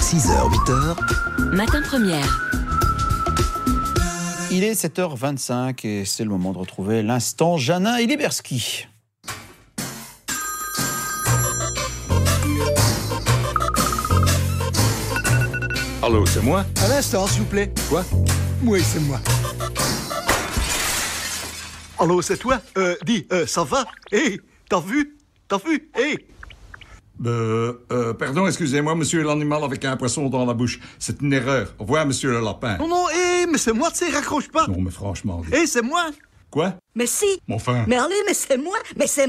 6h, 8h. Matin Première. Il est 7h25 et c'est le moment de retrouver l'instant Janin et Liberski. Allô, c'est moi? À l'instant, s'il vous plaît. Quoi? Oui, c'est moi. Allô, c'est toi? Dis, ça va? Hé, t'as vu? Hé! Pardon, excusez-moi, monsieur l'animal avec un poisson dans la bouche. C'est une erreur. Au revoir, monsieur le lapin. Non, hé, mais c'est moi, tu sais, raccroche pas. Non, mais franchement... Hé, c'est moi. Quoi? Mais si. Mais enfin... Mais allez, mais c'est moi,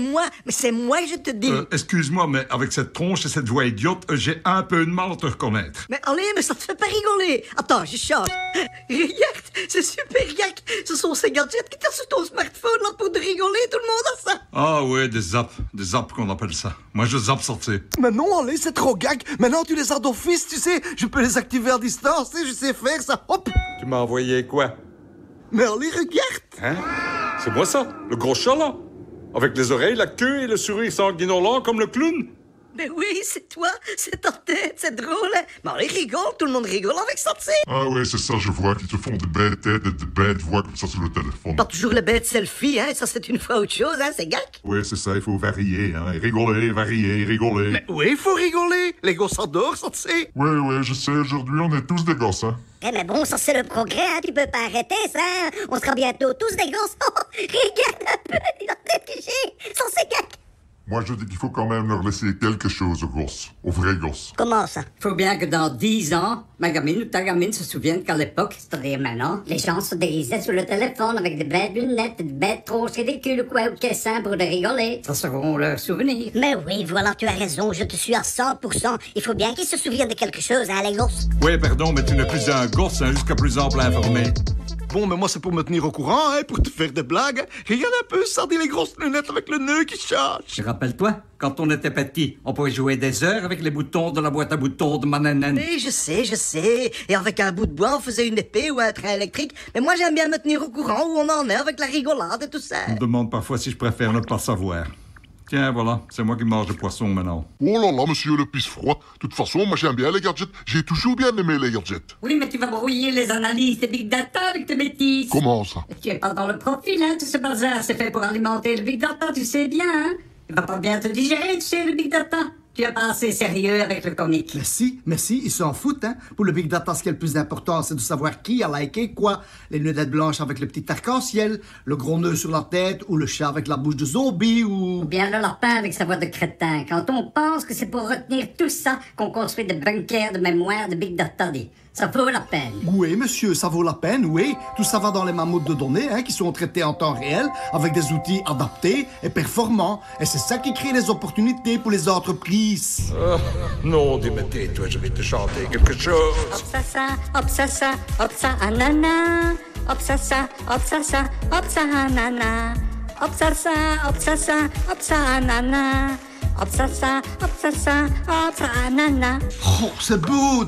je te dis. Excuse-moi, mais avec cette tronche et cette voix idiote, j'ai un peu de mal à te reconnaître. Mais allez, mais ça te fait pas rigoler. Attends, je change. Regarde, c'est super gag. Ce sont ces gadgets qui t'as sur ton smartphone là pour te rigoler, tout le monde a ça. Ah ouais, des apps qu'on appelle ça. Moi, je zappe sortir. Mais non, allez, c'est trop gag. Maintenant, tu les as d'office, tu sais. Je peux les activer à distance, tu sais, je sais faire ça. Hop. Tu m'as envoyé quoi? Mais allez, regarde. Hein? C'est moi ça, le gros chat là? Avec les oreilles, la queue et le sourire sanguinolent comme le clown? Mais oui, c'est toi, c'est ta tête, c'est drôle. Hein? Mais allez, rigole, tout le monde rigole avec ça, tu sais. Ah ouais, c'est ça, je vois qu'ils te font de belles têtes et de belles voix comme ça sur le téléphone. Pas toujours les bêtes selfie, hein, ça c'est une fois autre chose, hein, c'est gag. Ouais, c'est ça, il faut varier, hein, rigoler, rigoler. Mais oui, il faut rigoler. Les gosses adorent ça, tu sais. Ouais, je sais, aujourd'hui on est tous des gosses, hein. Eh mais bon, ça c'est le progrès, hein, tu peux pas arrêter ça. On sera bientôt tous des gosses. Oh, regarde un peu la tête que j'ai, ça c'est gag. Moi je dis qu'il faut quand même leur laisser quelque chose aux gosses, aux vrais gosses. Comment ça? Faut bien que dans 10 ans, ma gamine ou ta gamine se souvienne qu'à l'époque, c'est-à-dire maintenant, les gens se dérisaient sur le téléphone avec des bêtes lunettes, des bêtes tronches ridicules ou quoi, ou caissins pour de rigoler. Ça seront leurs souvenirs. Mais oui, voilà, tu as raison, je te suis à 100%. Il faut bien qu'ils se souviennent de quelque chose, hein, les gosses. Ouais, pardon, mais tu n'es plus un gosse, hein, jusqu'à plus ample informé. Bon, mais moi, c'est pour me tenir au courant, hein, pour te faire des blagues. Regarde un peu, ça dit les grosses lunettes avec le nœud qui change. Rappelle-toi, quand on était petit, on pouvait jouer des heures avec les boutons de la boîte à boutons de Mananen. Oui, je sais. Et avec un bout de bois, on faisait une épée ou un train électrique. Mais moi, j'aime bien me tenir au courant où on en est avec la rigolade et tout ça. On me demande parfois si je préfère ne pas savoir. Tiens, voilà, c'est moi qui mange le poisson maintenant. Oh là là, monsieur le pisse-froid. De toute façon, moi j'aime bien les gadgets. J'ai toujours bien aimé les gadgets. Oui, mais tu vas brouiller les analyses des big data avec tes bêtises. Comment ça? Tu es pas dans le profil, hein, tout ce bazar. C'est fait pour alimenter le big data, tu sais bien, hein. Il va pas bien te digérer, tu sais, le big data. Tu es pas assez sérieux avec le comique. Mais si, ils s'en foutent, hein. Pour le Big Data, ce qui est le plus important, c'est de savoir qui a liké quoi. Les lunettes blanches avec le petit arc-en-ciel, le gros nœud sur la tête, ou le chat avec la bouche de zombie, ou... Ou bien le lapin avec sa voix de crétin. Quand on pense que c'est pour retenir tout ça qu'on construit des bunkers de mémoire de Big Data, ça vaut la peine. Oui, monsieur, ça vaut la peine, oui. Tout ça va dans les mammouths de données, hein, qui sont traités en temps réel, avec des outils adaptés et performants. Et c'est ça qui crée les opportunités pour les entreprises. Non, dis-moi, toi, je vais te chanter quelque chose. Hop ça, hop ça, hop ça, anana. Hop ça, hop ça, hop ça, anana. Hop ça, hop ça, hop ça, anana. Hop ça, hop ça, hop ça, anana. Oh, c'est beau.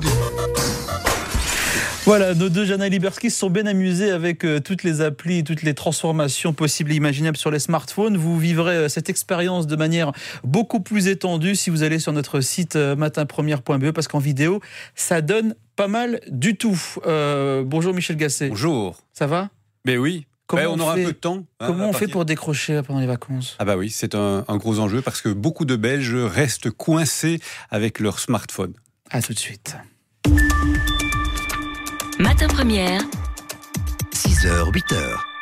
Voilà, nos deux Janin et Liberski se sont bien amusés avec toutes les applis, toutes les transformations possibles et imaginables sur les smartphones. Vous vivrez cette expérience de manière beaucoup plus étendue si vous allez sur notre site matinpremière.be parce qu'en vidéo, ça donne pas mal du tout. Bonjour Michel Gasset. Bonjour. Ça va? Ben oui. On aura un peu de temps. Comment on fait pour décrocher pendant les vacances? Ah bah oui, c'est un gros enjeu parce que beaucoup de Belges restent coincés avec leur smartphone. À tout de suite. Matin Première. 6h, 8h.